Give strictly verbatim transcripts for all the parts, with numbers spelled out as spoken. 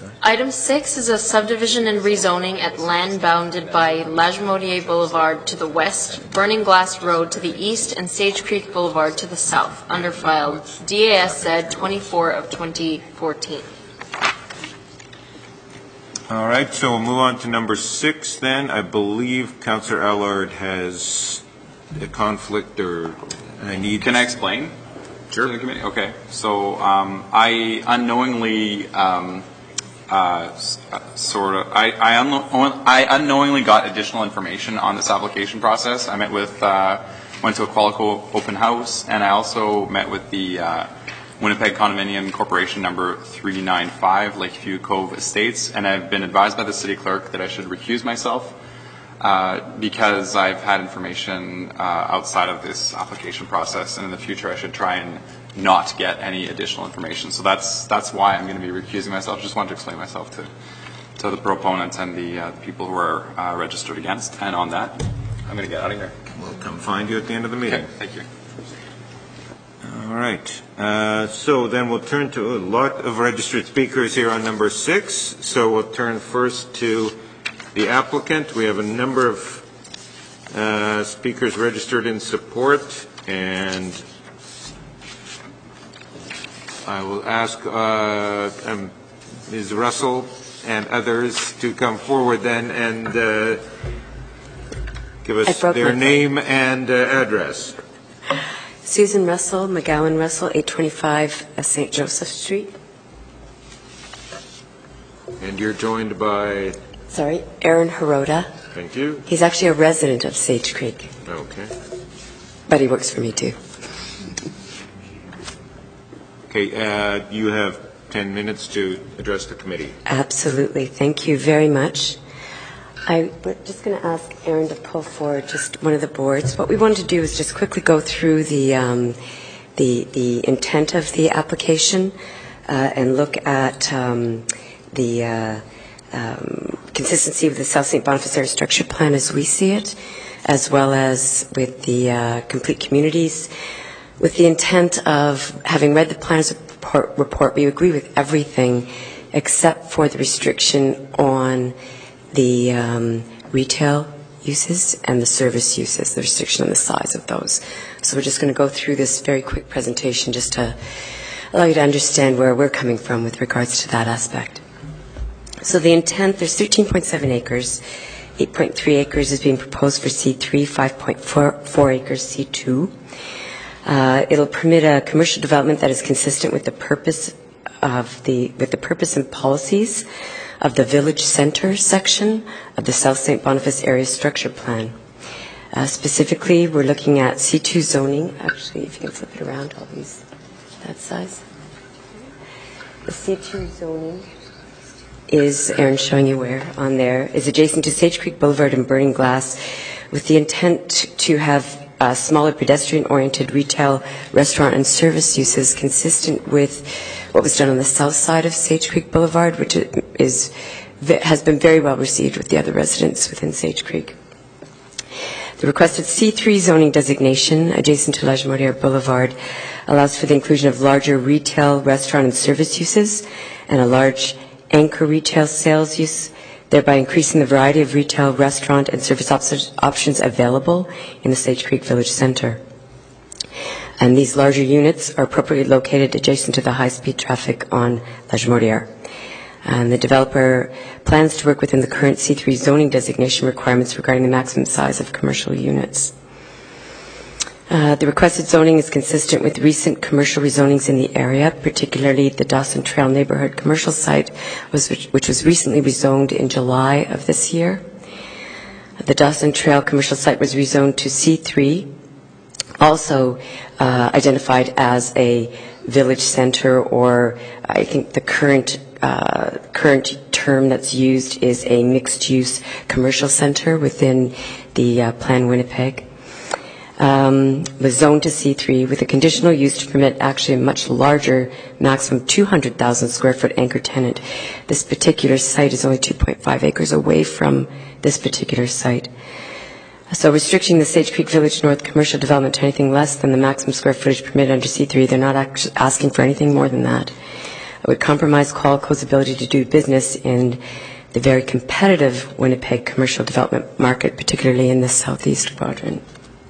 Item six is a subdivision and rezoning at land bounded by Lajemodier Boulevard to the west, Burning Glass Road to the east, and Sage Creek Boulevard to the south, under file D A S Z twenty-four of twenty fourteen. All right, so we'll move on to number six then. I believe Councillor Allard has a conflict or a need. Can I explain? Sure. To the committee? Okay. So um, I unknowingly, um, uh, sort of, I, I, unknow I unknowingly got additional information on this application process. I met with, uh, went to a Qualico open house, and I also met with the uh, Winnipeg Condominium Corporation number three ninety-five, Lakeview Cove Estates, and I've been advised by the city clerk that I should recuse myself uh, because I've had information uh, outside of this application process, and in the future I should try and not get any additional information. So that's that's why I'm going to be recusing myself. Just wanted to explain myself to to the proponents and the, uh, the people who are uh, registered against. And on that, I'm going to get out of here. We'll come find you at the end of the meeting. Okay, thank you. All right. Uh, so then we'll turn to a lot of registered speakers here on number six. So we'll turn first to the applicant. We have a number of uh, speakers registered in support, and I will ask uh, um, Miz Russell and others to come forward then and uh, give us their name and uh, address. Susan Russell, McGowan Russell, eight twenty-five Saint Joseph Street. And you're joined by? Sorry, Aaron Hirota. Thank you. He's actually a resident of Sage Creek. Okay. But he works for me too. Okay, uh, you have ten minutes to address the committee. Absolutely. Thank you very much. I'm just going to ask Aaron to pull forward just one of the boards. What we wanted to do is just quickly go through the um, the, the intent of the application uh, and look at um, the uh, um, consistency with the South Saint Boniface Area Structure Plan as we see it, as well as with the uh, complete communities. With the intent of having read the plans report, report, we agree with everything except for the restriction on the um, retail uses and the service uses, the restriction on the size of those. So we're just going to go through this very quick presentation just to allow you to understand where we're coming from with regards to that aspect. So the intent, there's thirteen point seven acres, eight point three acres is being proposed for C three, five point four acres C two. Uh, it'll permit a commercial development that is consistent with the purpose of the, with the purpose and policies of the Village Center section of the South Saint Boniface Area Structure Plan. Uh, specifically, we're looking at C two zoning. Actually, if you can flip it around, all these, that size. The C two zoning is, Aaron showing you where, on there, is adjacent to Sage Creek Boulevard and Burning Glass with the intent to have uh, smaller pedestrian-oriented retail, restaurant, and service uses consistent with what was done on the south side of Sage Creek Boulevard, which is, has been very well received with the other residents within Sage Creek. The requested C three zoning designation adjacent to Lajemodier Boulevard allows for the inclusion of larger retail, restaurant, and service uses and a large anchor retail sales use, thereby increasing the variety of retail, restaurant, and service op- options available in the Sage Creek Village Center. And these larger units are appropriately located adjacent to the high-speed traffic on Lajemodier. And the developer plans to work within the current C three zoning designation requirements regarding the maximum size of commercial units. Uh, the requested zoning is consistent with recent commercial rezonings in the area, particularly the Dawson Trail neighborhood commercial site, was, which, which was recently rezoned in July of this year. The Dawson Trail commercial site was rezoned to C three, also uh, identified as a village center, or I think the current uh, current term that's used is a mixed-use commercial center within the uh, Plan Winnipeg. Um, was zoned to C three with a conditional use to permit actually a much larger, maximum two hundred thousand square foot anchor tenant. This particular site is only two point five acres away from this particular site. So restricting the Sage Creek Village North commercial development to anything less than the maximum square footage permitted under C three, they're not actually asking for anything more than that. It would compromise Qualico's ability to do business in the very competitive Winnipeg commercial development market, particularly in the southeast quadrant.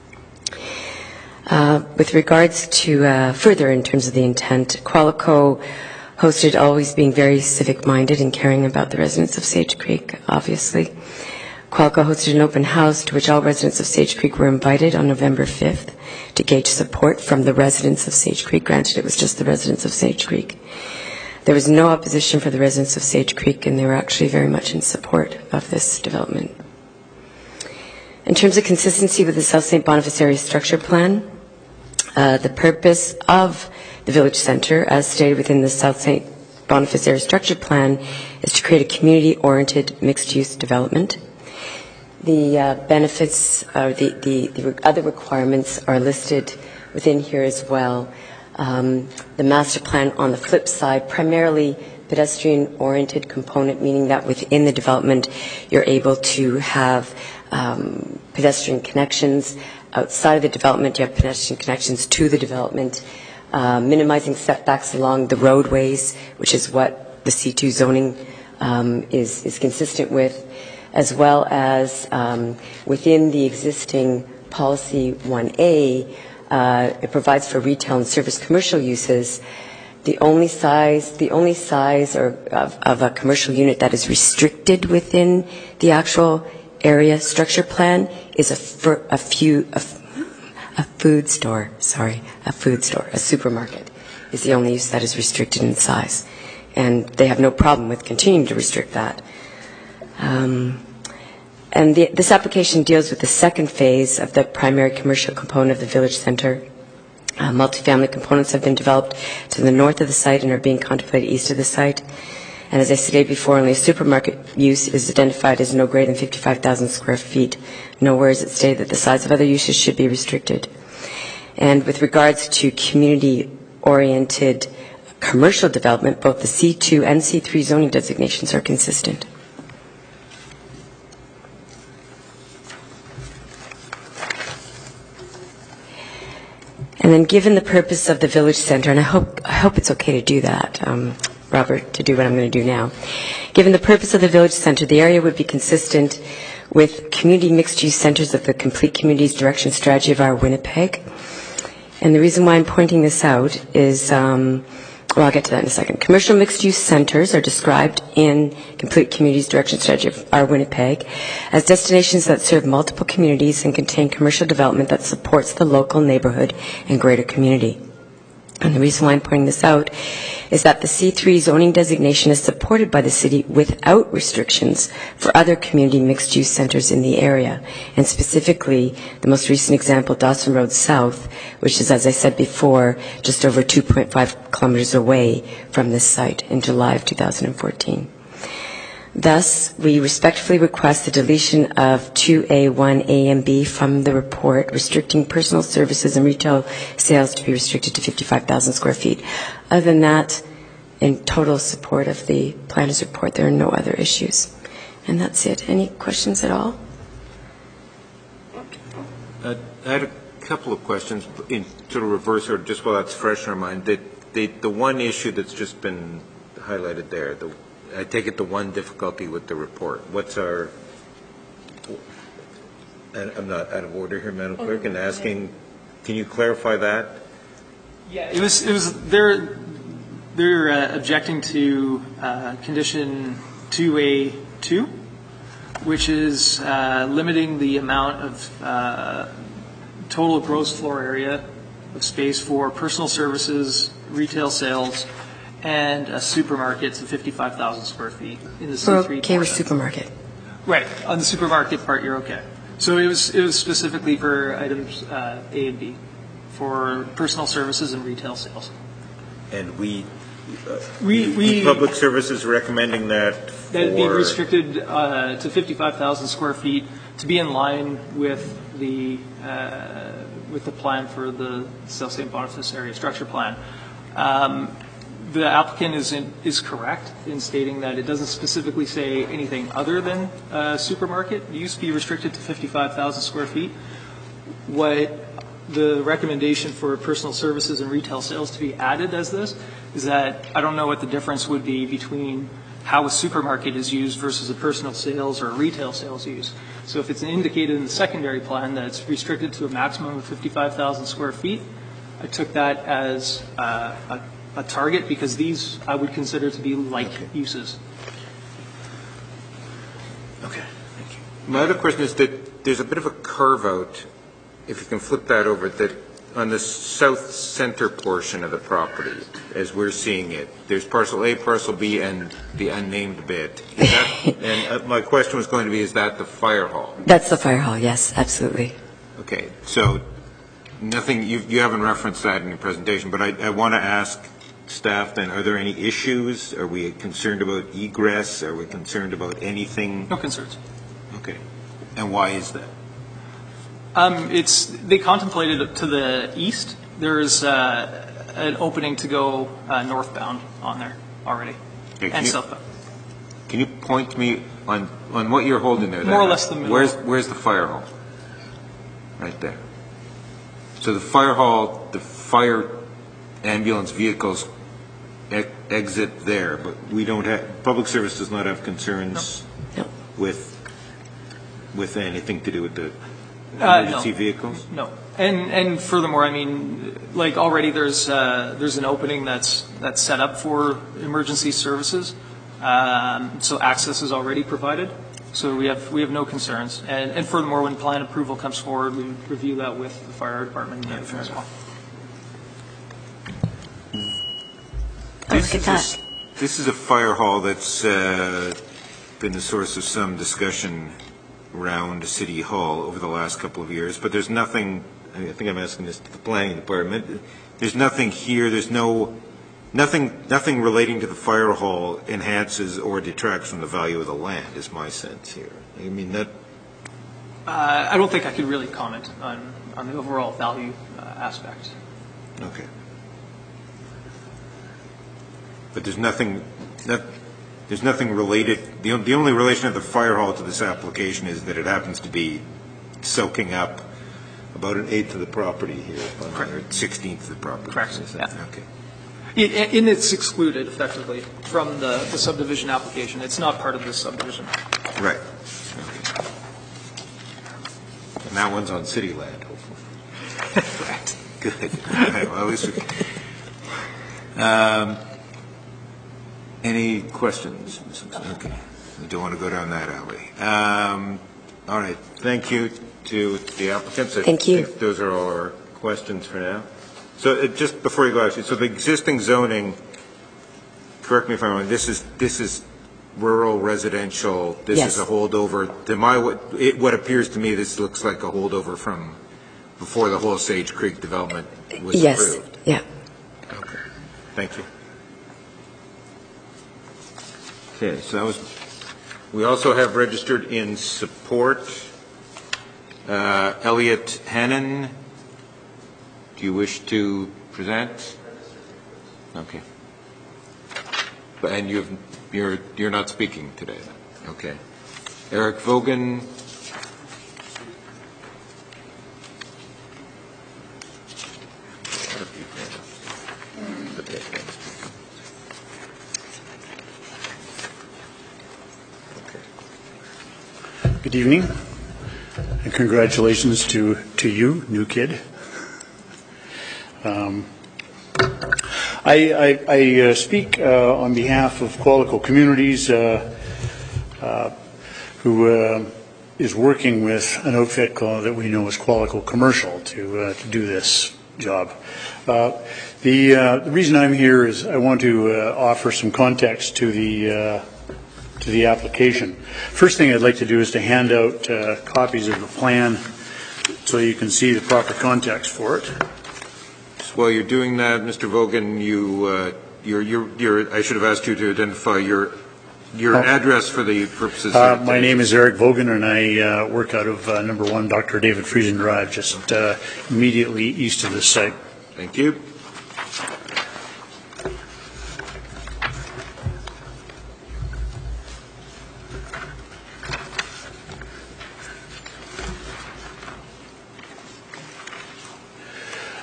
Uh, with regards to uh, further in terms of the intent, Qualico hosted always being very civic-minded and caring about the residents of Sage Creek, obviously. Qualico hosted an open house to which all residents of Sage Creek were invited on November fifth to gauge support from the residents of Sage Creek. Granted, it was just the residents of Sage Creek. There was no opposition for the residents of Sage Creek, and they were actually very much in support of this development. In terms of consistency with the South Saint Boniface Area Structure Plan, uh, the purpose of the Village Centre, as stated within the South Saint Boniface Area Structure Plan, is to create a community-oriented mixed-use development. The uh, benefits, uh, the, the, the other requirements are listed within here as well. Um, the master plan on the flip side, primarily pedestrian-oriented component, meaning that within the development you're able to have um, pedestrian connections. Outside of the development, you have pedestrian connections to the development, uh, minimizing setbacks along the roadways, which is what the C two zoning um, is, is consistent with, as well as um, within the existing policy one A, uh, it provides for retail and service commercial uses. The only size, the only size or of, of a commercial unit that is restricted within the actual area structure plan is a, fir, a few a, a food store. Sorry, a food store, a supermarket is the only use that is restricted in size, and they have no problem with continuing to restrict that. Um, and the, this application deals with the second phase of the primary commercial component of the village centre. Uh, multifamily components have been developed to the north of the site and are being contemplated east of the site. And as I stated before, only a supermarket use is identified as no greater than fifty-five thousand square feet. Nowhere is it stated that the size of other uses should be restricted. And with regards to community-oriented commercial development, both the C two and C three zoning designations are consistent. And then given the purpose of the village centre, and I hope, I hope it's okay to do that, um, Robert, to do what I'm going to do now. Given the purpose of the village centre, the area would be consistent with community mixed-use centres of the Complete Communities Direction Strategy of our Winnipeg. And the reason why I'm pointing this out is, um, well, I'll get to that in a second. Commercial mixed-use centres are described in Complete Communities Direction Strategy of our Winnipeg as destinations that serve multiple communities and contain commercial development that supports the local neighbourhood and greater community. And the reason why I'm pointing this out is that the C three zoning designation is supported by the city without restrictions for other community mixed-use centres in the area, and specifically the most recent example, Dawson Road South, which is, as I said before, just over two point five kilometres away from this site in July of two thousand fourteen. Thus, we respectfully request the deletion of two A, one A, and B from the report, restricting personal services and retail sales to be restricted to fifty-five thousand square feet. Other than that, in total support of the planner's report, there are no other issues. And that's it. Any questions at all? Uh, I had a couple of questions in sort of reverse order, just while that's fresh in our mind. The, the, the one issue that's just been highlighted there, the I take it the one difficulty with the report. What's our, and I'm not out of order here, Madam Clerk, and asking, can you clarify that? Yeah, it was, it was, they're, they're uh, objecting to uh, condition two A two, which is uh, limiting the amount of uh, total gross floor area of space for personal services, retail sales, and a supermarket to fifty-five thousand square feet in the C three. We're okay with supermarket. Right, on the supermarket part, you're okay. So it was it was specifically for items uh, A and B, for personal services and retail sales. And we, uh, we, we public services recommending that for... That it be restricted uh, to fifty-five thousand square feet to be in line with the uh, with the plan for the South Saint Boniface Area Structure Plan. Um, The applicant is in, is correct in stating that it doesn't specifically say anything other than uh, supermarket. It used to be restricted to fifty-five thousand square feet. What the recommendation for personal services and retail sales to be added as this is that I don't know what the difference would be between how a supermarket is used versus a personal sales or a retail sales use. So if it's indicated in the secondary plan that it's restricted to a maximum of fifty-five thousand square feet, I took that as uh, a, a target because these I would consider to be like Okay. uses. Okay, thank you. My other question is that there's a bit of a curve out, if you can flip that over, that on the south center portion of the property, as we're seeing it, there's parcel A, parcel B, and the unnamed bit. Is that, and uh, my question was going to be, is that the fire hall? That's the fire hall, yes, absolutely. Okay, so nothing, you, you haven't referenced that in your presentation, but I, I want to ask staff then, are there any issues? Are we concerned about egress? Are we concerned about anything? No concerns. Okay, and why is that? Um, it's they contemplated it to the east. There's uh, an opening to go uh, northbound on there already, Okay, can and you- southbound. Can you point me on, on what you're holding there? More or then? less the middle. Where's, where's the fire hall? Right there. So the fire hall, the fire ambulance vehicles e- exit there, but we don't have, public service does not have concerns No. with, with anything to do with the Uh, emergency no. vehicles? No, and and furthermore, I mean, like already there's uh, there's an opening that's that's set up for emergency services, um, so access is already provided. So we have we have no concerns, and and furthermore, when plan approval comes forward, we review that with the fire department and everything as well. Oh, This look at is a that. s- This is a fire hall that's uh, been the source of some discussion around City Hall over the last couple of years, but there's nothing, I think I'm asking this to the planning department, there's nothing here, there's no, nothing, nothing relating to the fire hall enhances or detracts from the value of the land, is my sense here. I mean, that, Uh, I don't think I could really comment on on the overall value uh, aspect. okay. But there's nothing, that, there's nothing related, the, on- the only relation of the fire hall to this application is that it happens to be soaking up about an eighth of the property here, Correct. or sixteenth of the property. Correct, Is that- yeah. Okay. It, and it's excluded effectively from the, the subdivision application. It's not part of this subdivision. Right. Okay. And that one's on city land, hopefully. Correct. Good. All right, well, at least we- Um, any questions? Okay. We don't want to go down that alley. Um, all right. Thank you to the applicants. I Thank you. think those are all our questions for now. So uh, just before you go, actually, so the existing zoning, correct me if I'm wrong, this is, this is rural residential, this Yes. is a holdover. To my, what, it, what appears to me, this looks like a holdover from before the whole Sage Creek development was Yes, approved. yeah. Okay, thank you. Okay, so that was, we also have registered in support, uh, Elliot Hannon. Do you wish to present? Okay. But- And you've, you're, you're not speaking today, then? Okay. Eric Vogan. Good evening, and congratulations to, to you, new kid. Um, I, I, I uh, speak uh, on behalf of Qualico Communities, uh, uh, who uh, is working with an outfit called, that we know as Qualico Commercial to, uh, to do this job. Uh, the, uh, the reason I'm here is I want to uh, offer some context to the uh, to the application. First thing I'd like to do is to hand out uh, copies of the plan so you can see the proper context for it. While you're doing that, Mister Vogan, you, uh, you're, you're, you're, I should have asked you to identify your, your Oh. address for the purposes Uh, of... my name is Eric Vogan, and I uh, work out of uh, number one Doctor David Friesen Drive, just uh, immediately east of this site. Thank you.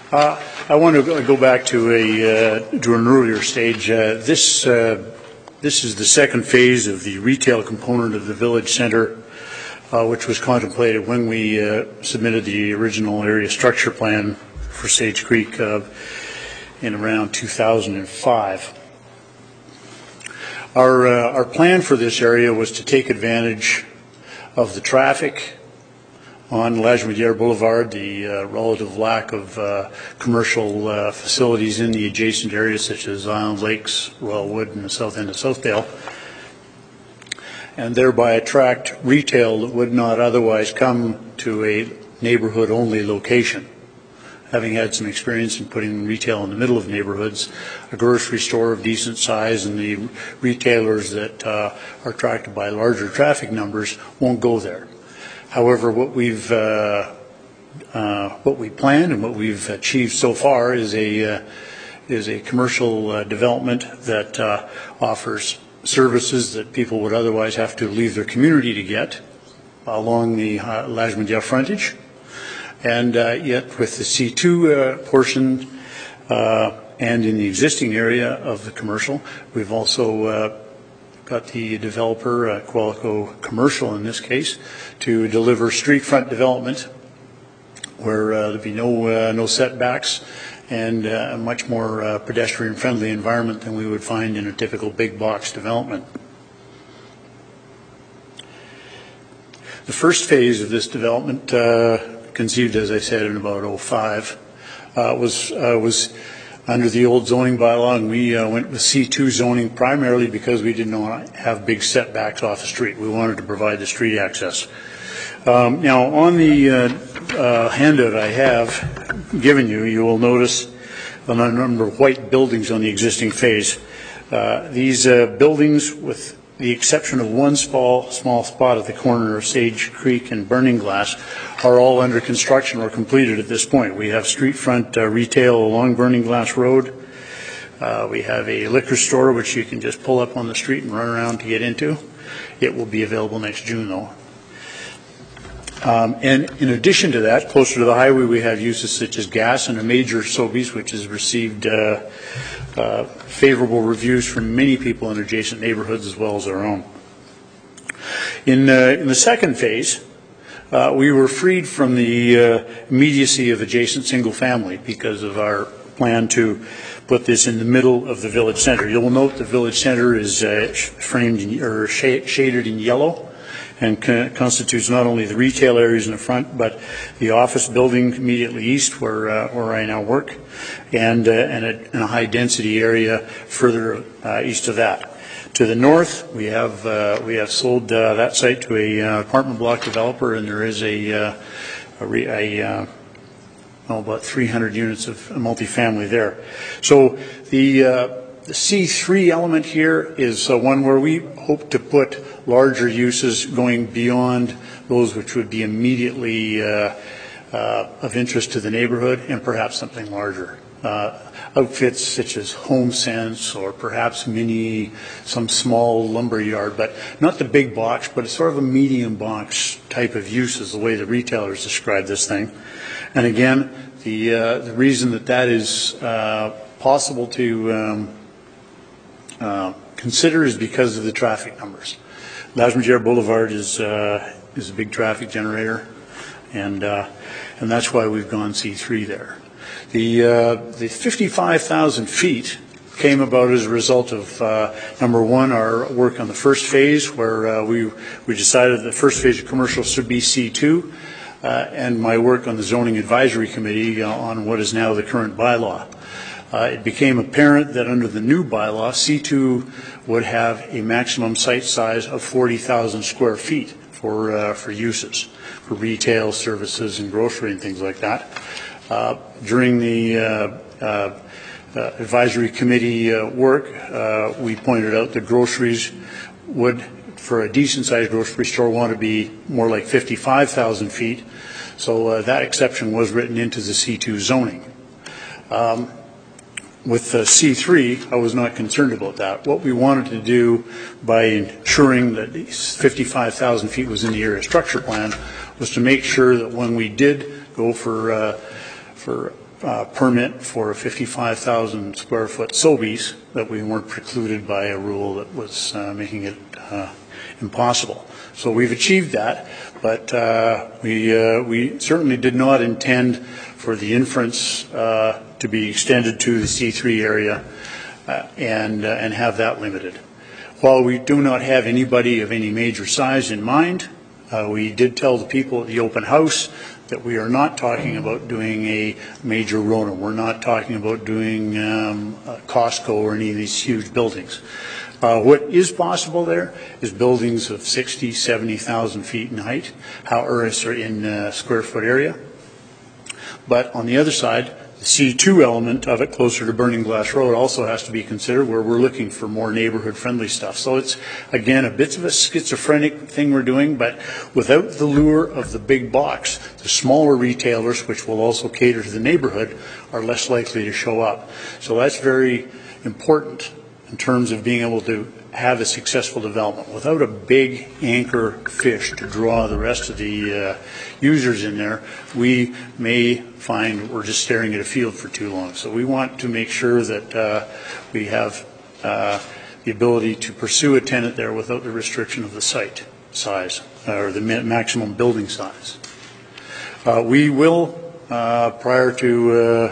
Uh, I want to go back to a uh, to an earlier stage. Uh, this uh, this is the second phase of the retail component of the village centre, uh, which was contemplated when we uh, submitted the original area structure plan for Sage Creek uh, in around two thousand five. Our uh, our plan for this area was to take advantage of the traffic on Lajemediere Boulevard, the uh, relative lack of uh, commercial uh, facilities in the adjacent areas such as Island Lakes, Royal Wood, and the south end of Southdale, and thereby attract retail that would not otherwise come to a neighborhood-only location. Having had some experience in putting retail in the middle of neighborhoods, a grocery store of decent size and the retailers that uh, are attracted by larger traffic numbers won't go there. However, what we've uh, uh, what we planned and what we've achieved so far is a uh, is a commercial uh, development that uh, offers services that people would otherwise have to leave their community to get along the uh, Lajemediere frontage, and uh, yet with the C two uh, portion uh, and in the existing area of the commercial, we've also uh, got the developer, uh, Qualico Commercial in this case, to deliver street front development where uh, there'll be no uh, no setbacks and uh, a much more uh, pedestrian friendly environment than we would find in a typical big box development. The first phase of this development, uh, conceived as I said in about oh five, uh, was uh, was under the old zoning bylaw, and we uh, went with C two zoning primarily because we didn't want to have big setbacks off the street. We wanted to provide the street access. Um, now, on the uh, uh, handout I have given you, you will notice a number of white buildings on the existing phase. Uh, these uh, buildings, with the exception of one small, small spot at the corner of Sage Creek and Burning Glass, are all under construction or completed at this point. We have street front uh, retail along Burning Glass Road. Uh, we have a liquor store which you can just pull up on the street and run around to get into. It will be available next June though. Um, and in addition to that, closer to the highway, we have uses such as gas and a major Sobeys, which has received uh, uh, favorable reviews from many people in adjacent neighborhoods as well as our own. In, uh, in the second phase, uh, we were freed from the uh, immediacy of adjacent single family because of our plan to put this in the middle of the village center. You'll note the village center is uh, framed in, or sh shaded in yellow, and co constitutes not only the retail areas in the front, but the office building immediately east where, uh, where I now work, and, uh, and, a, and a high density area further uh, east of that. To the north, we have, uh, we have sold uh, that site to a uh, apartment block developer, and there is a, uh, a, re a uh, well, about three hundred units of multifamily there. So the, uh, the C three element here is uh, one where we hope to put larger uses going beyond those which would be immediately uh, uh, of interest to the neighborhood, and perhaps something larger. Uh, outfits such as HomeSense or perhaps mini, some small lumber yard, but not the big box, but it's sort of a medium box type of use is the way the retailers describe this thing. And again, the, uh, the reason that that is uh, possible to um, uh, consider is because of the traffic numbers. Lajemediere Boulevard is uh, is a big traffic generator, and uh, and that's why we've gone C three there. The uh, the fifty-five thousand feet came about as a result of uh, number one, our work on the first phase, where uh, we we decided the first phase of commercial should be C two, uh, and my work on the zoning advisory committee uh, on what is now the current bylaw. Uh, it became apparent that under the new bylaw, C two would have a maximum site size of forty thousand square feet for, uh, for uses, for retail services and grocery and things like that. Uh, during the uh, uh, uh, advisory committee uh, work, uh, we pointed out that groceries would, for a decent-sized grocery store, want to be more like fifty-five thousand feet. So uh, that exception was written into the C two zoning. Um, With uh, C three, I was not concerned about that. What we wanted to do by ensuring that fifty-five thousand feet was in the area structure plan was to make sure that when we did go for uh, for uh, permit for a fifty-five thousand square foot Sobeys, that we weren't precluded by a rule that was uh, making it uh, impossible. So we've achieved that, but uh, we, uh, we certainly did not intend for the inference uh, to be extended to the C three area uh, and, uh, and have that limited. While we do not have anybody of any major size in mind, uh, we did tell the people at the open house that we are not talking about doing a major Rona. We're not talking about doing um, Costco or any of these huge buildings. Uh, what is possible there is buildings of sixty, seventy thousand feet in height, however, in uh, square foot area. But on the other side, the C two element of it, closer to Burning Glass Road, also has to be considered, where we're looking for more neighborhood-friendly stuff. So it's, again, a bit of a schizophrenic thing we're doing, but without the lure of the big box, the smaller retailers, which will also cater to the neighborhood, are less likely to show up. So that's very important in terms of being able to have a successful development. Without a big anchor fish to draw the rest of the uh, users in there, we may find we're just staring at a field for too long. So we want to make sure that uh, we have uh, the ability to pursue a tenant there without the restriction of the site size or the maximum building size. Uh, we will, uh, prior to uh,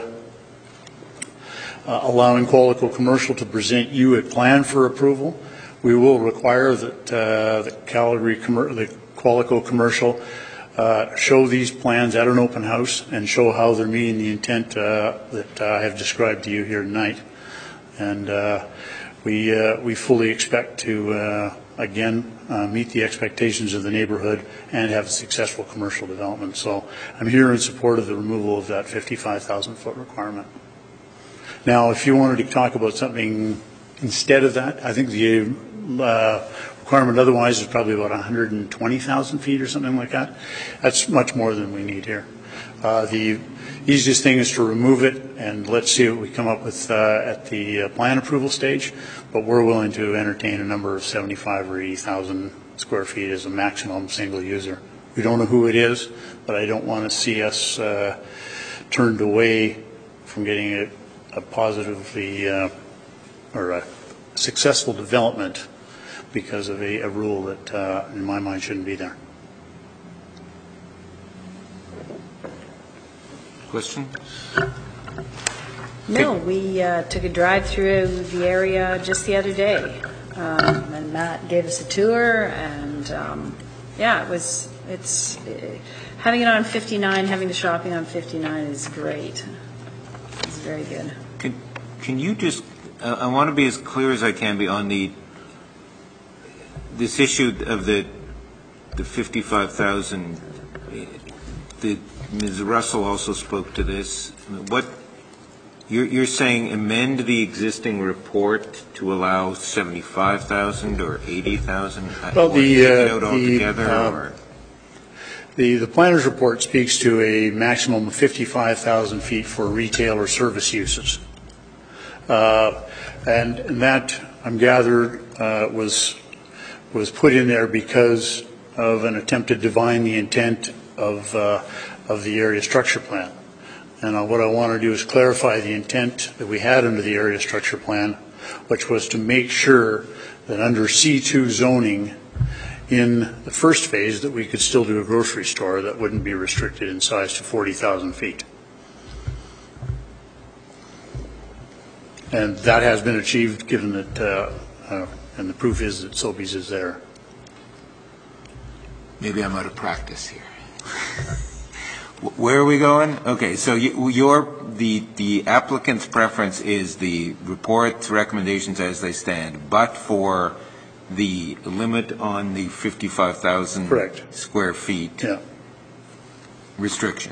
Uh, allowing Qualico Commercial to present you a plan for approval, we will require that uh, the, Calgary Commer the Qualico Commercial uh, show these plans at an open house and show how they're meeting the intent uh, that uh, I have described to you here tonight. And uh, we, uh, we fully expect to, uh, again, uh, meet the expectations of the neighborhood and have a successful commercial development. So I'm here in support of the removal of that fifty-five thousand foot requirement. Now, if you wanted to talk about something instead of that, I think the uh, requirement otherwise is probably about one hundred twenty thousand feet or something like that. That's much more than we need here. Uh, the easiest thing is to remove it, and let's see what we come up with uh, at the uh, plan approval stage. But we're willing to entertain a number of seventy-five or eighty thousand square feet as a maximum single user. We don't know who it is, but I don't want to see us uh, turned away from getting it a positively uh, or a successful development because of a, a rule that, uh, in my mind, shouldn't be there. Question? No, we uh, took a drive through the area just the other day, um, and Matt gave us a tour, and um, yeah, it was. It's uh, having it on fifty-nine, having the shopping on fifty-nine is great. It's very good. Can, can you just, uh, I want to be as clear as I can be on the, this issue of the, the fifty-five thousand, the, Miz Russell also spoke to this. What, you're, you're saying amend the existing report to allow seventy-five thousand or eighty thousand? Well, the, uh, it out the, altogether, uh, or? The, the planner's report speaks to a maximum of fifty-five thousand feet for retail or service uses. Uh, and, and that, I'm gathered, uh, was, was put in there because of an attempt to divine the intent of, uh, of the area structure plan. And uh, what I want to do is clarify the intent that we had under the area structure plan, which was to make sure that under C two zoning, in the first phase, that we could still do a grocery store that wouldn't be restricted in size to forty thousand feet. And that has been achieved, given that, uh, uh, and the proof is that Sobeys is there. Maybe I'm out of practice here. Where are we going? Okay, so you, your the the applicant's preference is the report's recommendations as they stand, but for the limit on the fifty-five thousand square feet yeah. restriction.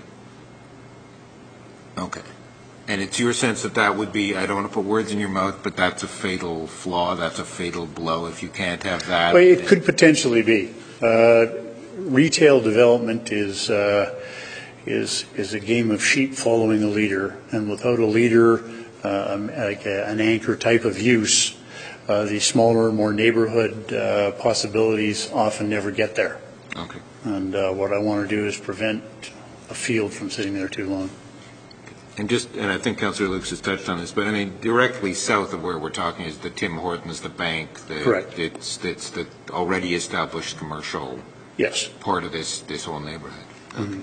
Okay. And it's your sense that that would be, I don't want to put words in your mouth, but that's a fatal flaw, that's a fatal blow if you can't have that. Well, it could potentially be. Uh, retail development is, uh, is, is a game of sheep following a leader, and without a leader, uh, like a, an anchor type of use, Uh, the smaller, more neighborhood uh, possibilities often never get there. Okay. And uh, what I want to do is prevent a field from sitting there too long. And just, and I think Councillor Lukes has touched on this, but I mean, directly south of where we're talking is the Tim Hortons, the bank. The, Correct. It's, it's the already established commercial Yes. part of this, this whole neighborhood. Mm-hmm.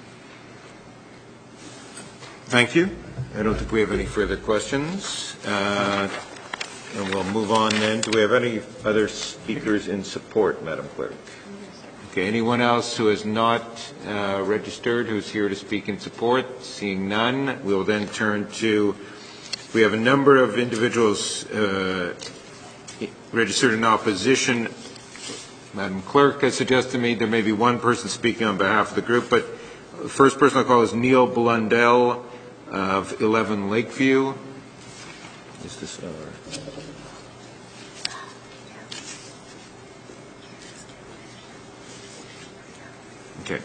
Thank you. I don't think we have any further questions. Uh, and we'll move on then. Do we have any other speakers in support, Madam Clerk? Okay, anyone else who has not uh, registered who's here to speak in support? Seeing none, we'll then turn to, we have a number of individuals uh, registered in opposition. Madam Clerk has suggested to me there may be one person speaking on behalf of the group, but the first person I'll call is Neil Blundell of eleven Lakeview. Is this, uh, Okay.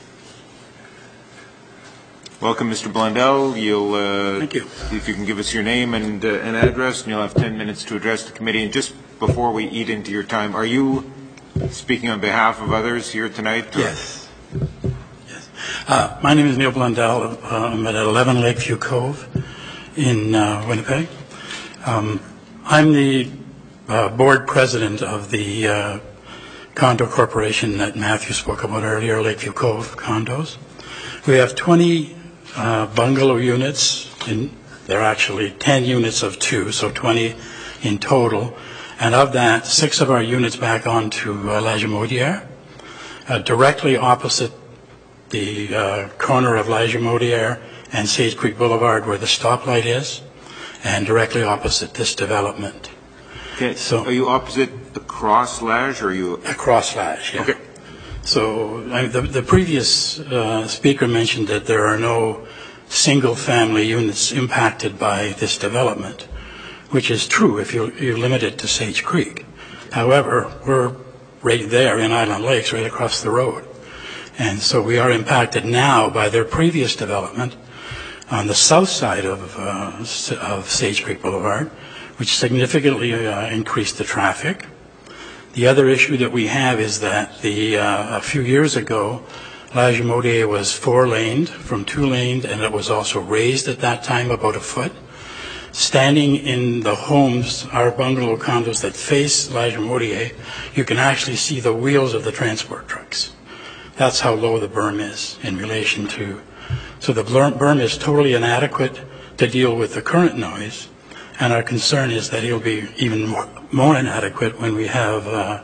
Welcome, Mister Blundell. You'll, uh, Thank you. If you can give us your name and uh, an address, and you'll have ten minutes to address the committee. And just before we eat into your time, are you speaking on behalf of others here tonight? Or? Yes. Yes. Uh, my name is Neil Blundell. Uh, I'm at eleven Lakeview Cove in uh, Winnipeg. Um, I'm the uh, board president of the uh, condo corporation that Matthew spoke about earlier, Lakeview Cove Condos. We have twenty uh, bungalow units. In, they're actually ten units of two, so twenty in total. And of that, six of our units back onto uh, La Jamaudière, uh, directly opposite the uh, corner of La Jamaudière and Sage Creek Boulevard where the stoplight is, and directly opposite this development. Okay. So, are you opposite across Lage, or are you? Across Lage, yeah. Okay. So I, the, the previous uh, speaker mentioned that there are no single-family units impacted by this development, which is true if you, you limit it to Sage Creek. However, we're right there in Island Lakes, right across the road. And so we are impacted now by their previous development on the south side of, uh, of Sage Creek Boulevard, which significantly uh, increased the traffic. The other issue that we have is that the uh, a few years ago, La Jamaudière was four-laned from two-laned, and it was also raised at that time about a foot. Standing in the homes, our bungalow condos that face La Jamaudière, you can actually see the wheels of the transport trucks. That's how low the berm is in relation to. So the berm is totally inadequate to deal with the current noise, and our concern is that it'll be even more, more inadequate when we have uh,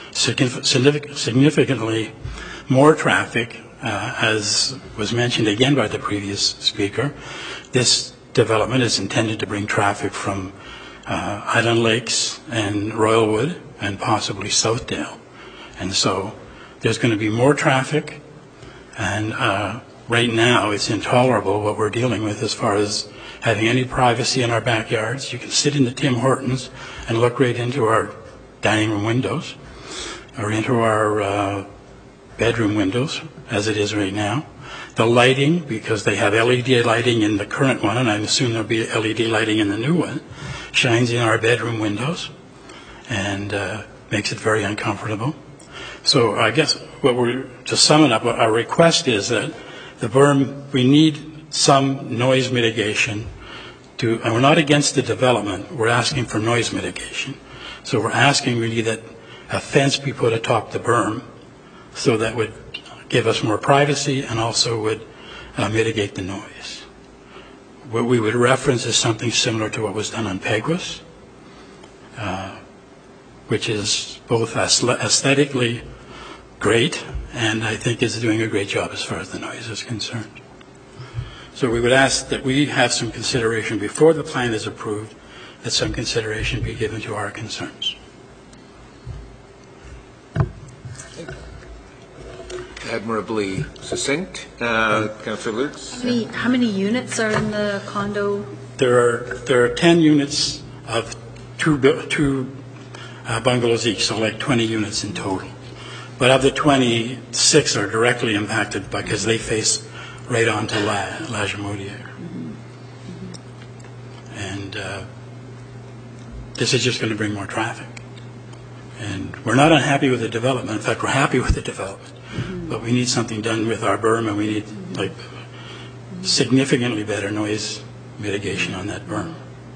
significantly more traffic, uh, as was mentioned again by the previous speaker. This development is intended to bring traffic from uh, Island Lakes and Royalwood and possibly Southdale. And so there's going to be more traffic, and uh, right now it's intolerable what we're dealing with as far as having any privacy in our backyards. You can sit in the Tim Hortons and look right into our dining room windows or into our uh, bedroom windows, as it is right now. The lighting, because they have L E D lighting in the current one, and I assume there'll be L E D lighting in the new one, shines in our bedroom windows and uh, makes it very uncomfortable. So I guess what we're, to sum it up, our request is that the berm, we need some noise mitigation to, and we're not against the development, we're asking for noise mitigation. So we're asking really that a fence be put atop the berm so that would give us more privacy and also would uh, mitigate the noise. What we would reference is something similar to what was done on Peguis, uh, which is both aesthetically great and I think is doing a great job as far as the noise is concerned. So we would ask that we have some consideration before the plan is approved, that some consideration be given to our concerns. Admirably succinct. Uh, Councillor Lukes? How many, how many units are in the condo? There are there are ten units of two two uh, bungalows each, so like twenty units in total. But of the twenty, six are directly impacted because they face right onto La, La Jamaudière. Mm-hmm. And uh, this is just going to bring more traffic. And we're not unhappy with the development. In fact, we're happy with the development. Mm-hmm. But we need something done with our berm, and we need, like significantly better noise mitigation on that berm.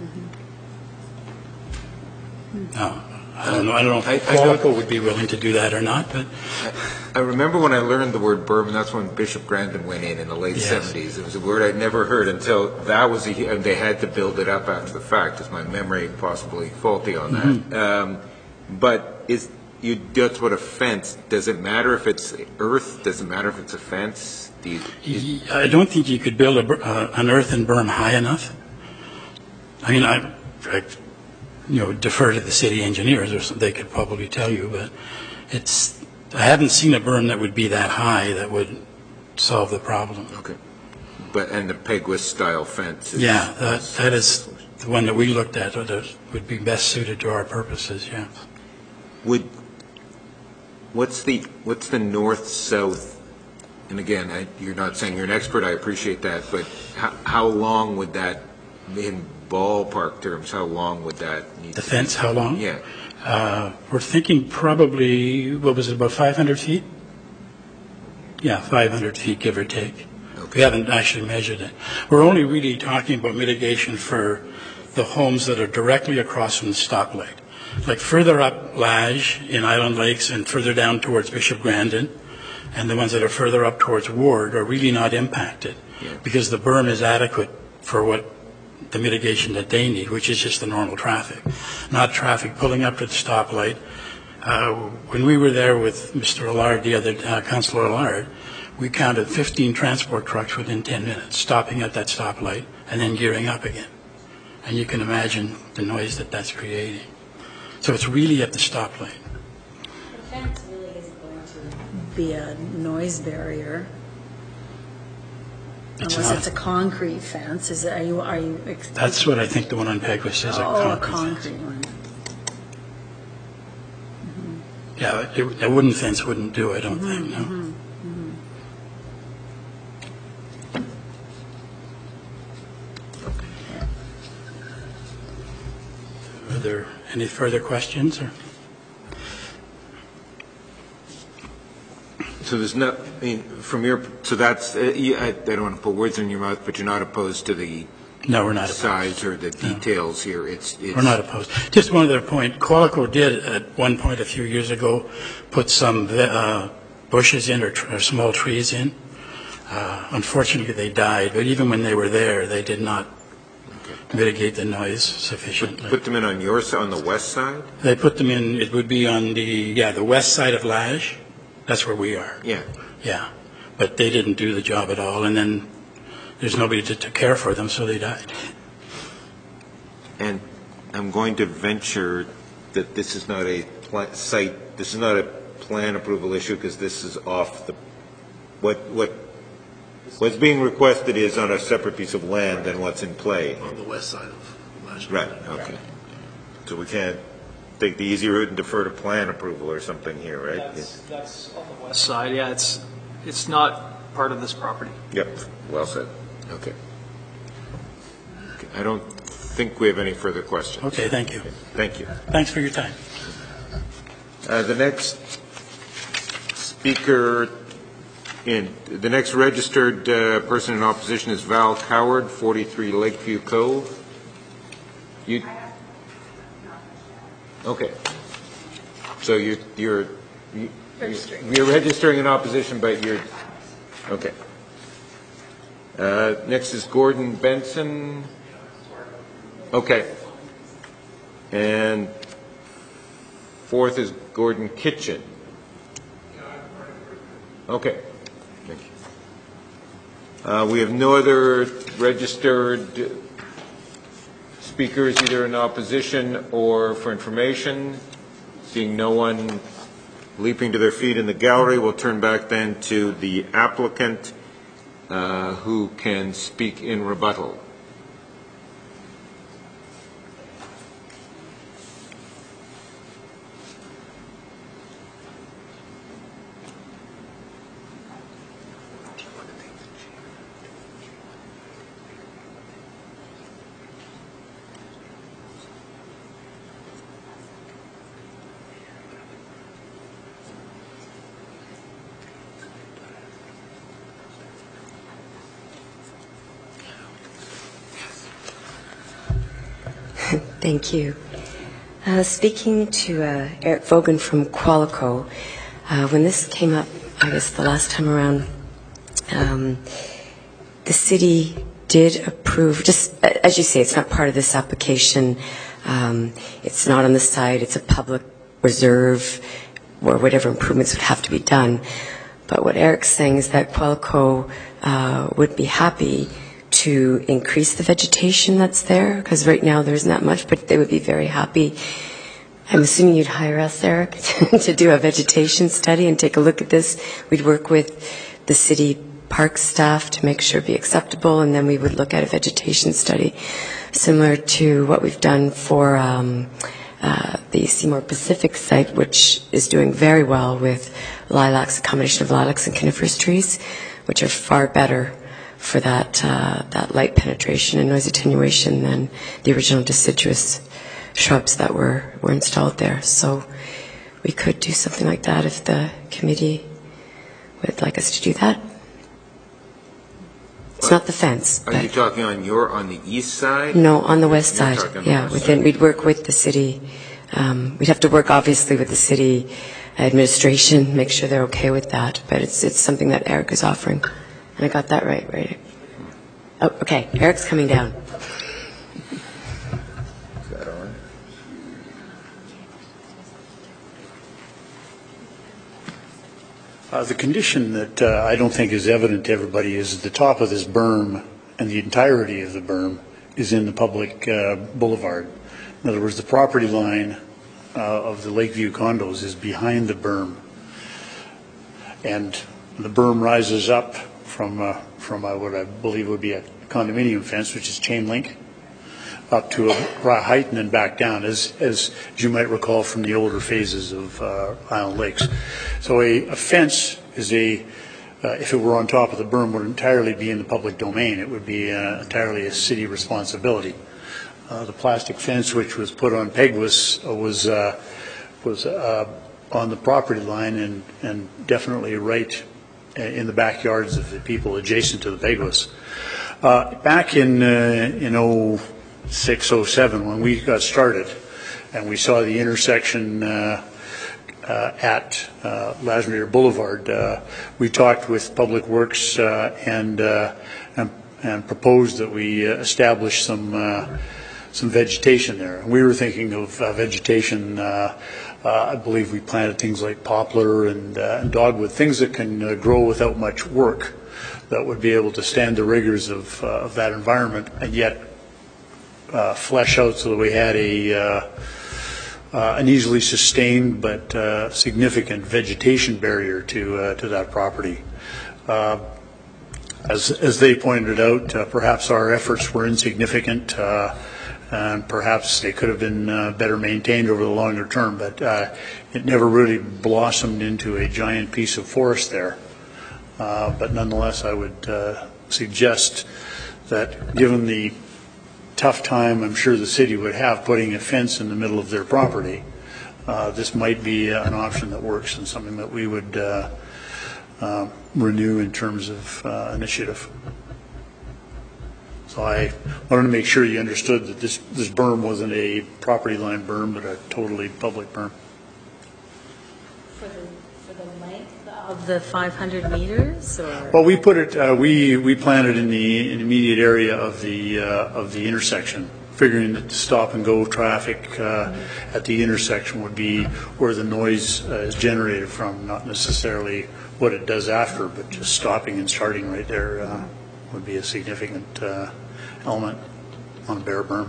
Now, I don't know, I don't know I- if I know- Qualico would be willing to do that or not, but I remember when I learned the word berm, and that's when Bishop Grandin went in in the late Yes. seventies. It was a word I'd never heard until that was, a, and they had to build it up after the fact. Is my memory possibly faulty on that? Mm-hmm. Um, but is you that's what a fence? Does it matter if it's earth? Does it matter if it's a fence? Do you, is- I don't think you could build a, ber- uh, an earthen berm high enough. I mean, I, I, you know, defer to the city engineers, or something, they could probably tell you, but it's, I haven't seen a berm that would be that high that would solve the problem. okay. But and the Pegwis style fence. Is, Yeah, that, that is the one that we looked at, or that would be best suited to our purposes, yeah. Would what's the what's the north south? And again, I, you're not saying you're an expert. I appreciate that, but how, how long would that, in ballpark terms, how long would that need? The to fence, how long? Be? Yeah. Uh, we're thinking probably, what was it, about five hundred feet? Yeah, five hundred feet, give or take. Okay. We haven't actually measured it. We're only really talking about mitigation for the homes that are directly across from the stoplight. Like further up Lage in Island Lakes and further down towards Bishop Grandin, and the ones that are further up towards Ward are really not impacted Yeah. because the berm is adequate for what the mitigation that they need, which is just the normal traffic, not traffic pulling up to the stoplight. Uh, when we were there with Mister Allard, the other, uh, Councillor Allard, we counted fifteen transport trucks within ten minutes, stopping at that stoplight and then gearing up again. And you can imagine the noise that that's creating. So it's really at the stoplight. The fence really isn't going to be a noise barrier. It's Unless not. it's a concrete fence, is it, are you, are you? ex- That's what I think the one on Pegwis is, a Oh, a concrete fence. concrete one. Yeah, it- a wooden fence wouldn't do, I don't think, no. Are there any further questions, or? So there's no, I mean, from your, so that's, uh, you, I, I don't want to put words in your mouth, but you're not opposed to the No, we're not opposed. size or the details here. It's, it's. We're not opposed. Just one other point. Qualico did, at one point a few years ago, put some uh, bushes in or, tr- or small trees in. Uh, Unfortunately, they died, but even when they were there, they did not mitigate the noise sufficiently. Put them in on your, s- on the west side? They put them in, it would be on the, yeah, the west side of Lage. That's where we are. Yeah. Yeah. But they didn't do the job at all, and then there's nobody to, to care for them, so they died. And I'm going to venture that this is not a pla- site, this is not a plan approval issue because this is off the, what, what, what's being requested is on a separate piece of land than what's in play. On the west side of Lage. Right, okay. So we can't take the easy route and defer to plan approval or something here, right? That's, that's on the west side, yeah, it's, it's not part of this property. Yep, well said. Okay. Okay, I don't think we have any further questions. Okay, thank you. Thank you. Thanks for your time. Uh, The next speaker, in, the next registered uh, person in opposition is Val Coward, forty-three Lakeview Cove. You, okay. So you, you're, you- you're registering in opposition, but you're, okay. Uh, Next is Gordon Benson. Okay. And fourth is Gordon Kitchen. Okay. Thank you. Uh, We have no other registered speakers, either in opposition or for information. Seeing no one leaping to their feet in the gallery, we'll turn back then to the applicant uh, who can speak in rebuttal. Thank you. Uh, speaking to uh, Eric Vogan from Qualico, uh, when this came up, I guess the last time around, um, the city did approve, just as you say, it's not part of this application. Um, it's not on the site. It's a public reserve where whatever improvements would have to be done. But what Eric's saying is that Qualico uh, would be happy to increase the vegetation that's there, because right now there isn't that much, but they would be very happy. I'm assuming you'd hire us, Eric, to do a vegetation study and take a look at this. We'd work with the city park staff to make sure it'd be acceptable, and then we would look at a vegetation study similar to what we've done for um, uh, the Seymour Pacific site, which is doing very well with lilacs, a combination of lilacs and coniferous trees, which are far better for that uh, that light penetration and noise attenuation than the original deciduous shrubs that were, were installed there. So we could do something like that if the committee would like us to do that. It's not the fence. Are you talking on your, on the east side? No, on the west You're side. talking on the Yeah, west within, side. we'd work with the city. Um, we'd have to work obviously with the city administration, make sure they're okay with that. But it's it's something that Eric is offering. And I got that right, right? Oh, okay. Eric's coming down. Is that on? Uh, the condition that uh, I don't think is evident to everybody is that the top of this berm and the entirety of the berm is in the public uh, boulevard. In other words, the property line uh, of the Lakeview condos is behind the berm. And the berm rises up from, uh, from uh, what I believe would be a condominium fence, which is chain link, up to a height and then back down, as, as you might recall from the older phases of uh, Island Lakes. So a, a fence is a, uh, if it were on top of the berm, would entirely be in the public domain. It would be uh, entirely a city responsibility. Uh, the plastic fence which was put on Peguis uh, was, uh, was uh, on the property line and, and definitely right in the backyards of the people adjacent to the Peguis. Uh, back in, uh, in oh six, oh seven, when we got started, and we saw the intersection uh, uh, at uh, Lasmere Boulevard, uh, we talked with Public Works uh, and, uh, and and proposed that we uh, establish some uh, some vegetation there. And we were thinking of uh, vegetation. Uh, uh, I believe we planted things like poplar and, uh, and dogwood, things that can uh, grow without much work, that would be able to stand the rigors of, uh, of that environment, and yet uh, flesh out so that we had a uh, uh, an easily sustained but uh, significant vegetation barrier to uh, to that property. Uh, as as they pointed out, uh, perhaps our efforts were insignificant, uh, and perhaps they could have been uh, better maintained over the longer term. But uh, it never really blossomed into a giant piece of forest there. Uh, but nonetheless, I would uh, suggest that given the tough time I'm sure the city would have putting a fence in the middle of their property, uh, this might be an option that works and something that we would uh, uh, renew in terms of uh, initiative. So I wanted to make sure you understood that this, this berm wasn't a property line berm, but a totally public berm. For the, for the length of the five hundred meters, or? Well, we put it, uh, we, we planted in the immediate area of the, uh, of the intersection, figuring that the stop and go traffic uh, at the intersection would be where the noise uh, is generated from, not necessarily what it does after, but just stopping and starting right there uh, would be a significant uh, element on a bare berm.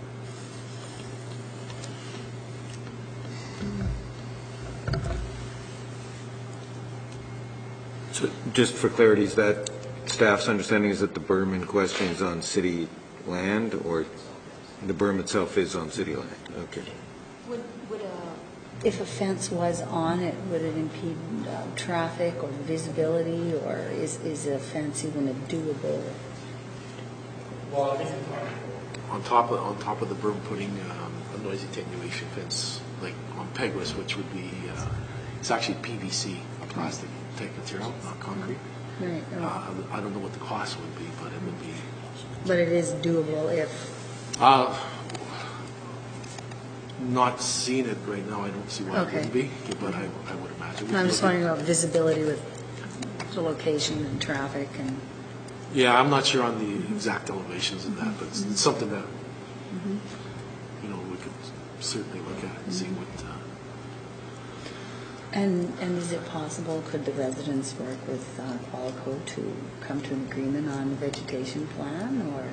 So just for clarity, is that staff's understanding is that the berm in question is on city land, or the berm itself is on city land? Okay. Would, would a, if a fence was on it, would it impede uh, traffic or visibility, or is, is a fence even a doable? Well, I think on top of on top of the berm, putting um, a noise attenuation fence like on Peguis, which would be uh, it's actually P V C, a plastic type material, not concrete. Right. Uh, I don't know what the cost would be, but it would be. But it is doable if. Uh, not seen it right now. I don't see why it Okay. wouldn't be, but I, I would imagine. we I'm could just look at- wondering about visibility with the location and traffic and, Yeah, I'm not sure on the exact elevations of that, but it's, it's something that, you know, we could certainly look at and see what, uh, And, and is it possible, could the residents work with uh, Qualico to come to an agreement on the vegetation plan, or?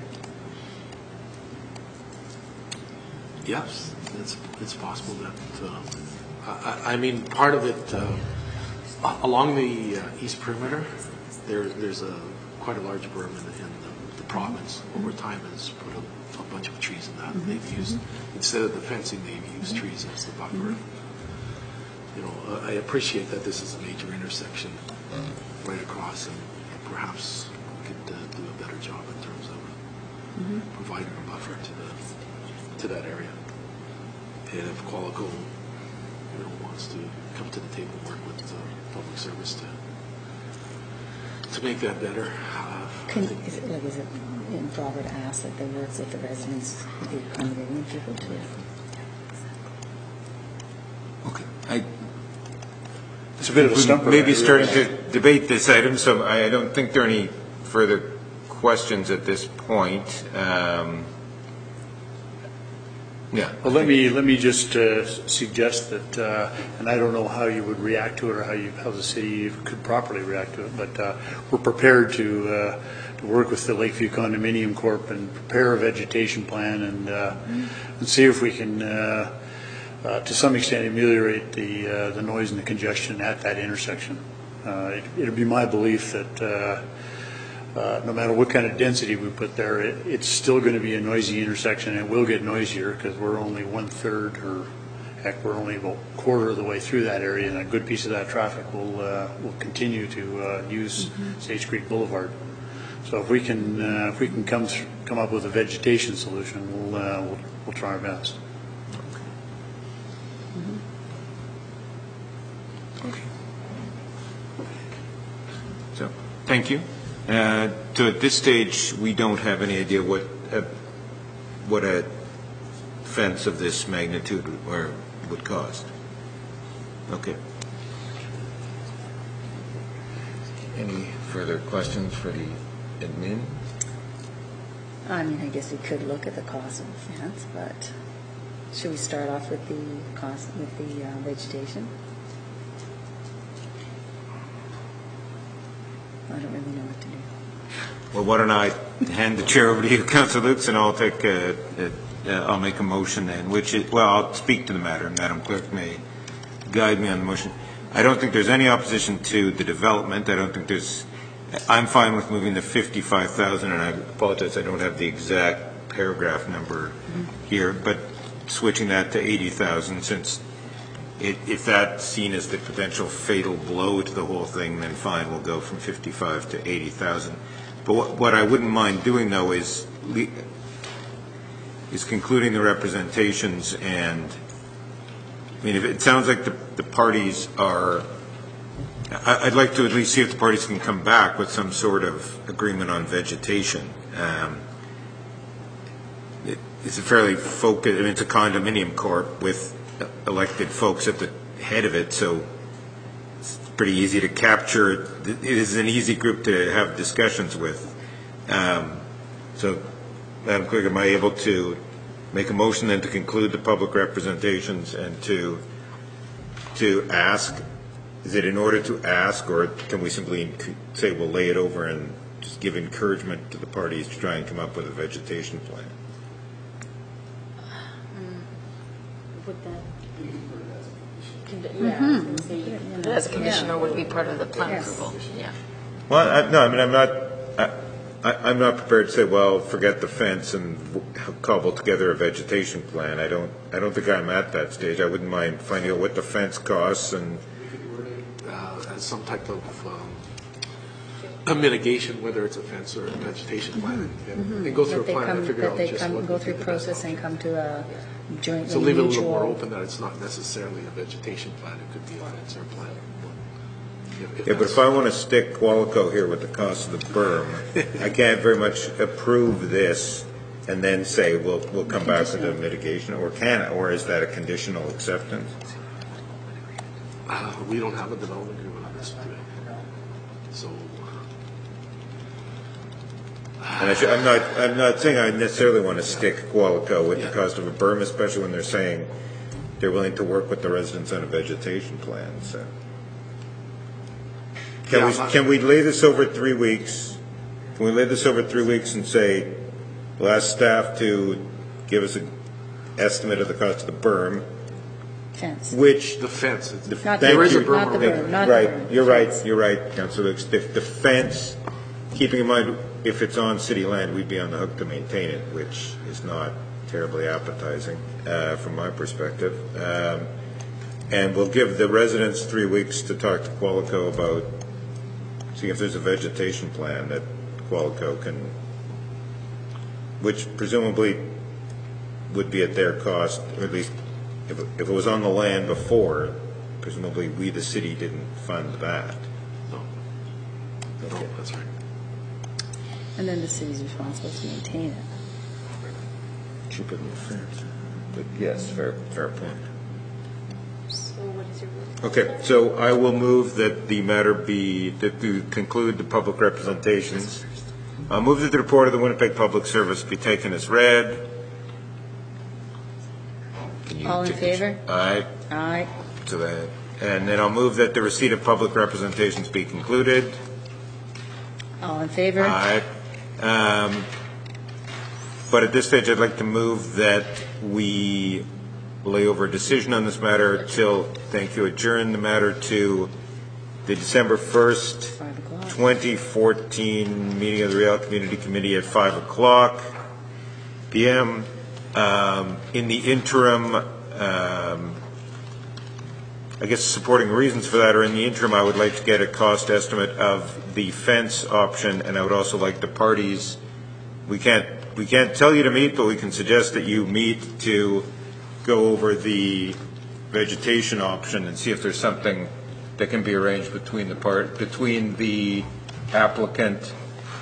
yes, it's, it's possible that, um, I, I I mean, part of it, uh, a- along the uh, east perimeter, there, there's a, quite a large berm in, in the, the province. Over time has put a, a bunch of trees in that. They've used, instead of the fencing, they've used trees as the buffer. You know, uh, I appreciate that this is a major intersection right across, and perhaps we could uh, do a better job in terms of providing a buffer to the, to that area. And if Qualico, you know, wants to come to the table and work with the public service to to make that better, uh, I Can, think- is it, like, is it, and Robert asked that they work with the residents, the accommodating people to? Okay. I, It's a bit of a stumper. maybe I starting realize. to debate this item, so I don't think there are any further questions at this point. Um, Yeah. Well, let me, let me just uh, suggest that, uh, and I don't know how you would react to it or how you, how the city could properly react to it, but uh, we're prepared to, uh, to work with the Lakeview Condominium Corp and prepare a vegetation plan and, uh, and see if we can, uh, uh, to some extent, ameliorate the, uh, the noise and the congestion at that intersection. Uh, it- It'd be my belief that uh, Uh, no matter what kind of density we put there, it, it's still going to be a noisy intersection, and it will get noisier because we're only one-third, or heck, we're only about a quarter of the way through that area, and a good piece of that traffic will, uh, will continue to uh, use Sage Creek Boulevard. So if we can, uh, if we can come, th- come up with a vegetation solution, we'll, uh, we'll, we'll try our best. So, thank you. Uh, So at this stage, we don't have any idea what, a- what a fence of this magnitude or would cost. Okay. Any further questions for the admin? I mean, I guess we could look at the cost of the fence, but should we start off with the cost, with the uh, vegetation? I don't really know what to do. Well, why don't I hand the chair over to you, Councillor Lukes, and I'll take a, a, uh, I'll make a motion then, which is, well, I'll speak to the matter, and Madam Clerk may guide me on the motion. I don't think there's any opposition to the development. I don't think there's, I'm fine with moving the fifty-five thousand, and I apologize, I don't have the exact paragraph number here, but switching that to eighty thousand, since it, if that's seen as the potential fatal blow to the whole thing, then fine, we'll go from fifty-five to eighty thousand. But what, what I wouldn't mind doing, though, is le- is concluding the representations, and I mean, if it sounds like the, the parties are, I, I'd like to at least see if the parties can come back with some sort of agreement on vegetation. Um, it, it's a fairly focused, I mean, it's a condominium corp with elected folks at the head of it, so it's pretty easy to capture. It is an easy group to have discussions with. Um, so, Madam Clerk, am I able to make a motion then to conclude the public representations and to to ask? Is it in order to ask, or can we simply inc- say we'll lay it over and just give encouragement to the parties to try and come up with a vegetation plan? Would that? Yeah, I was gonna say, as a condition, or would it be part of the plan Yes. approval? Yeah. Well, I, no, I mean, I'm not, I, I, I'm not prepared to say, well, forget the fence and w- cobble together a vegetation plan. I don't, I don't think I'm at that stage. I wouldn't mind finding out what the fence costs and, we could word it uh, as some type of um, a mitigation, whether it's a fence or a vegetation plan, and, and go through a That they plan and come, figure that out they just come, what go would be through the best process option. and come to a jointly So leave it a little more mutual. open that it's not necessarily a vegetation plan, it could be a fence or a plan. If- if yeah, but that's- if I want to stick Qualico here with the cost of the berm, I can't very much approve this and then say, we'll, we'll come back with a mitigation, or can, or is that a conditional acceptance? Uh, we don't have a development agreement on this today. So, And I should, I'm not, I'm not saying I necessarily want to stick Qualico with the cost of a berm, especially when they're saying they're willing to work with the residents on a vegetation plan, so. Can Yeah, we, I'm not- can we lay this over three weeks? Can we lay this over three weeks and say, we'll ask staff to give us an estimate of the cost of the berm, Fence. which. the fence, it's- the- Not thank the- you. not the berm, not the Right, berm. you're right, Fence. you're right, Councillor Lucas. The, the fence, keeping in mind, if it's on city land, we'd be on the hook to maintain it, which is not terribly appetizing, uh, from my perspective. Um, and we'll give the residents three weeks to talk to Qualico about, seeing if there's a vegetation plan that Qualico can, which presumably would be at their cost, or at least if it, if it was on the land before, presumably we, the city, didn't fund that. no. No, that's right. And then the city's responsible to maintain it. Cheaper than the fence. But yes, fair, fair point. So what is your? Okay, so I will move that the matter be, that to conclude the public representations. I'll move that the report of the Winnipeg Public Service be taken as read. Can you All in take- favor? Aye. Aye. So that, and then I'll move that the receipt of public representations be concluded. All in favor? Aye. Um, but at this stage, I'd like to move that we lay over a decision on this matter till, thank you, adjourn the matter to the December first, Five o'clock. twenty fourteen meeting of the Real Community Committee at five o'clock p m. Um, in the interim, um, I guess supporting reasons for that are in the interim, I would like to get a cost estimate of the fence option, and I would also like the parties, we can't, we can't tell you to meet, but we can suggest that you meet to go over the vegetation option and see if there's something that can be arranged between the part, between the applicant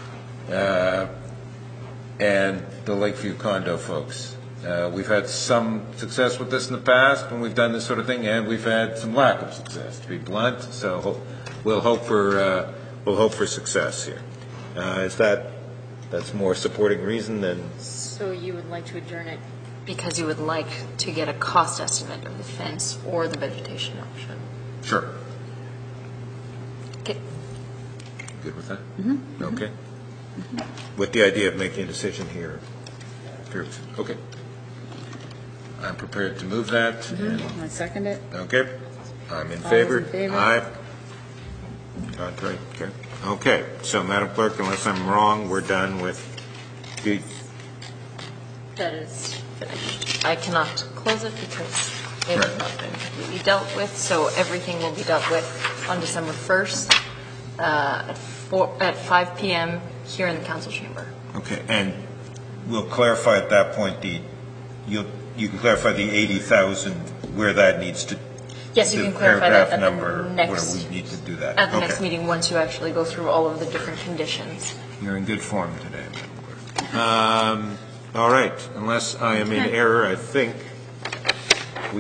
uh, and the Lakeview condo folks. Uh, we've had some success with this in the past when we've done this sort of thing, and we've had some lack of success, to be blunt. So ho- we'll hope for uh, we'll hope for success here. Uh, is that that's more supporting reason than? So you would like to adjourn it because you would like to get a cost estimate of the fence or the vegetation option? Sure. Okay. Good with that? Mm-hmm. Okay. Mm-hmm. With the idea of making a decision here. Okay. I'm prepared to move that. Mm-hmm. I second it. Okay. I'm in All favor. those in favor? Aye. Contrary. Okay. Okay. So, Madam Clerk, unless I'm wrong, we're done with the. That is finished. I cannot close it because it has Right. not been completely dealt with, so everything will be dealt with on December first uh, at four, at five p m here in the council chamber. Okay. And we'll clarify at that point the. You'll you can clarify the eighty thousand where that needs to. Yes, you the can clarify that paragraph at number the next, where we need to do that. at the Okay. next meeting once you actually go through all of the different conditions. You're in good form today, Madam Clerk. Um, all right. Unless I am in error, I think